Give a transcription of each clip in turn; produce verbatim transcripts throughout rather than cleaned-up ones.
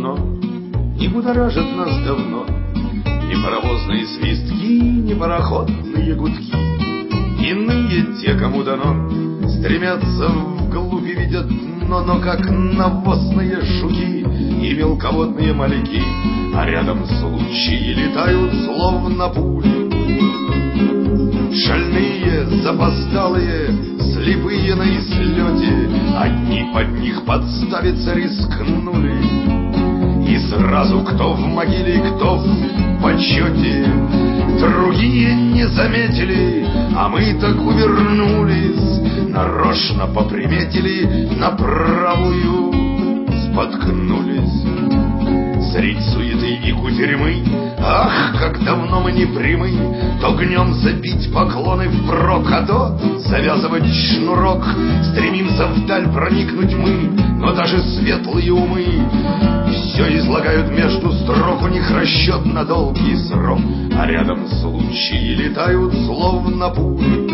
темно, не будоражит нас давно ни паровозные свистки, ни пароходные гудки. Иные те, кому дано, стремятся вглубь и видят дно, но как навозные жуки и мелководные моряки, а рядом случаи летают словно пули. Шальные, запоздалые, слепые на излете, одни под них подставиться рискнули. И сразу кто в могиле, кто в почете, другие не заметили, а мы так увернулись, нарочно поприметили, на правую споткнулись. Средь суеты и кутерьмы, ах, как давно мы не прямы, то гнем забить поклоны впрок, а то завязывать шнурок. Стремимся вдаль проникнуть мы, но даже светлые умы все излагают между строк, у них расчет на долгий срок, а рядом случаи летают словно пули.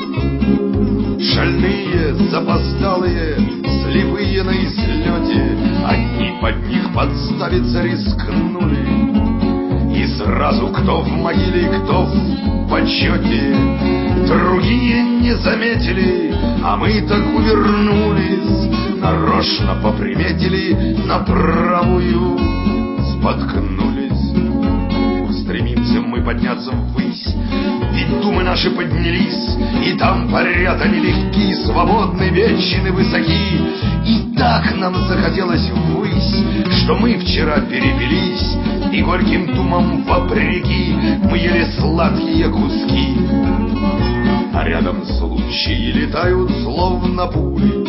Шальные, запоздалые, слепые на излете, одни под них подставиться рискнули. И сразу кто в могиле, кто в почете, другие не заметили, а мы так увернулись, нарочно поприметили, на правую споткнулись. Стремимся мы подняться ввысь, ведь думы наши поднялись, и там парят они легки, свободны, вечны, высоки. И так нам захотелось ввысь, что мы вчера перепились, и горьким думам вопреки мы ели сладкие куски. А рядом случаи летают словно пули.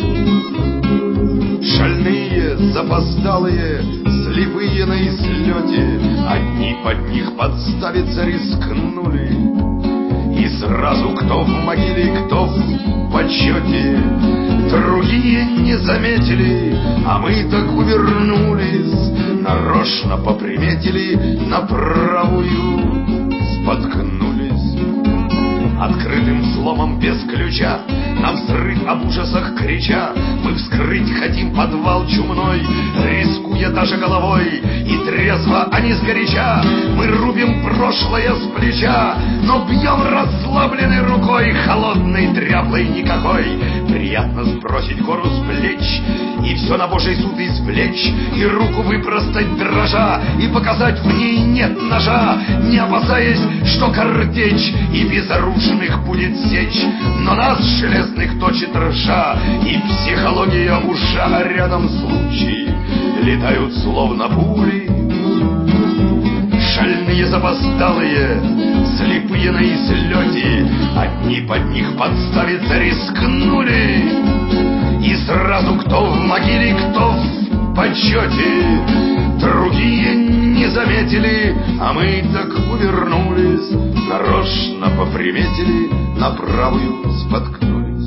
Шальные, запоздалые, слепые на излете, одни под них подставиться рискнули. И сразу кто в могиле, кто в почете, другие не заметили, а мы так увернулись, нарочно поприметили, на правую споткнулись. Открытым сломом без ключа, нам взрыв об ужасах крича, мы вскрыть хотим подвал чумной, рискуя даже головой. И трезво, а не сгоряча, мы рубим прошлое с плеча, но бьем расслабленной рукой, холодной, дряблой никакой. Приятно сбросить гору с плеч и все на Божий суд извлечь, и руку выпростать дрожа, и показать в ней нет ножа, не опасаясь, что картечь и безоружных будет сечь, но нас железных точит ржа, и психология ужа, а рядом случаи летают словно пули. Шальные, запоздалые, слепые на излете, одни под них подставиться рискнули. И сразу кто в могиле, кто в почете, другие не заметили, а мы так увернулись, нарочно поприметили, на правую споткнулись.